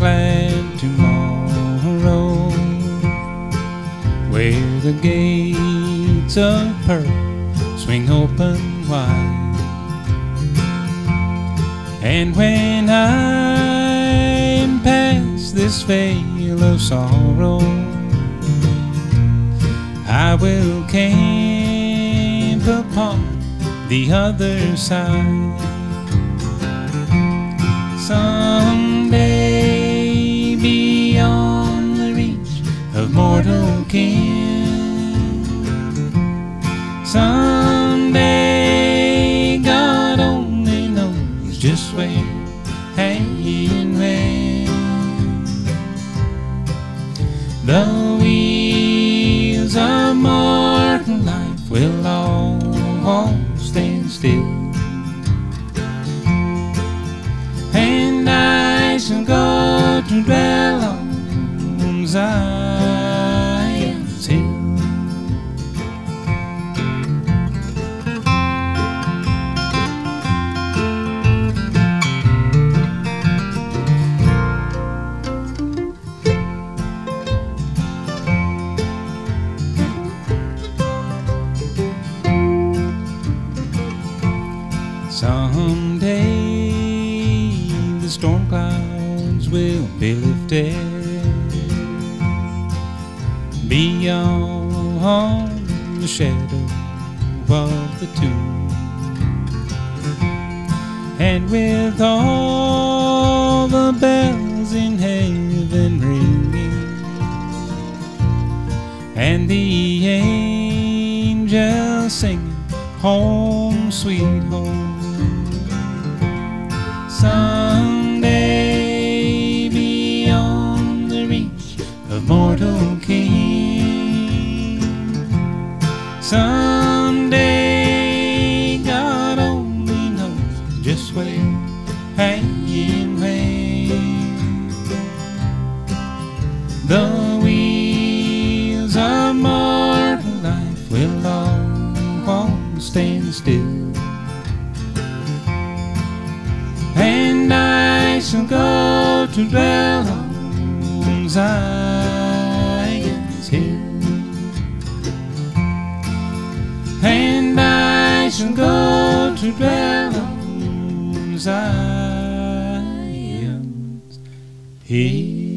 glad tomorrow, where the gates of pearl swing open wide. And when I'm past this veil of sorrow, I will camp upon the other side. Someday, beyond the reach of mortal ken, someday, God only knows just where and when. The wheels of mortal life will all stand still, and I shall go to dwell on Zion's hill. Someday the storm clouds will be lifted beyond the shadow of the tomb, and with all the bells in heaven ringing, and the angels singing, home sweet home. Someday, beyond the reach of mortal ken, someday, God only knows just where and when. The wheels of mortal life will all stand still, and I shall go to dwell on Zion's hill, and I shall go to dwell on Zion's hill.